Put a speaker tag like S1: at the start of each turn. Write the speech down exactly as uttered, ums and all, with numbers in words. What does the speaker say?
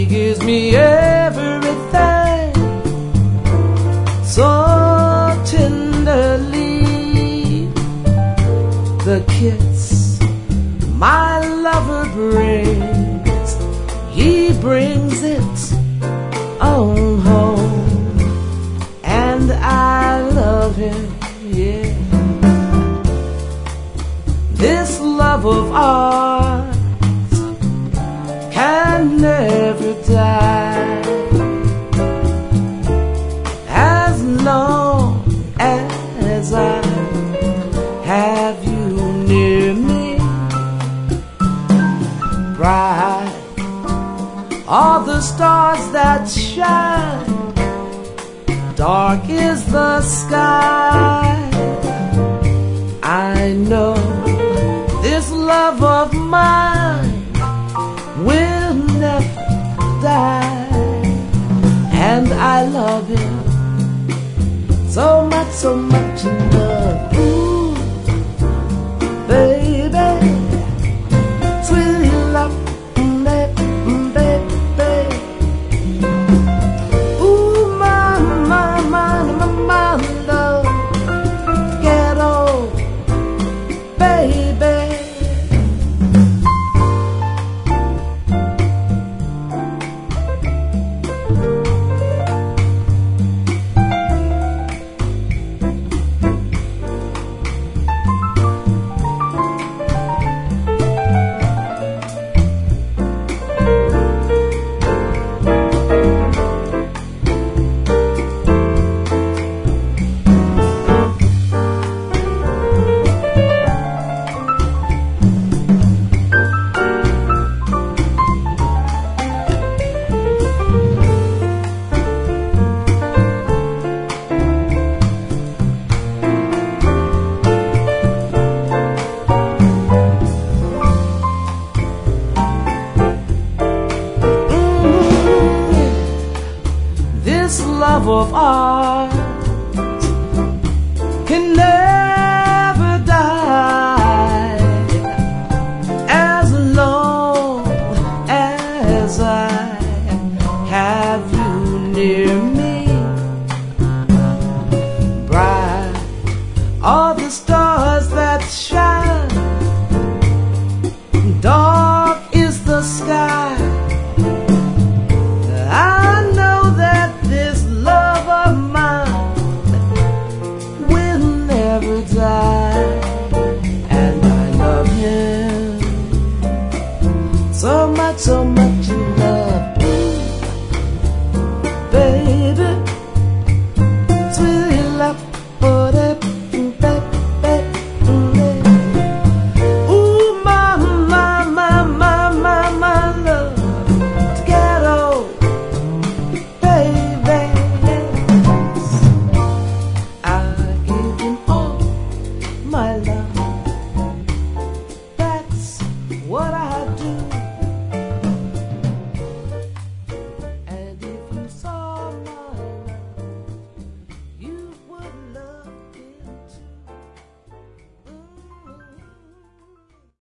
S1: gives me everything so tenderly. The kiss my lover brings, he brings it on home, and I love him, yeah. This love of ours can never die, as long as I have you near me. Bright are the stars that shine, dark is the sky. I know this love of mine will never die, and I love him so much, so much in love. Ooh, baby, sweet love, baby, baby. Ooh, my, my, my, my, my love, ghetto, baby. This love of ours can never die, as long as I have you near me. Bright are the stars that shine, dark is the sky. And I love him so much, so much in love.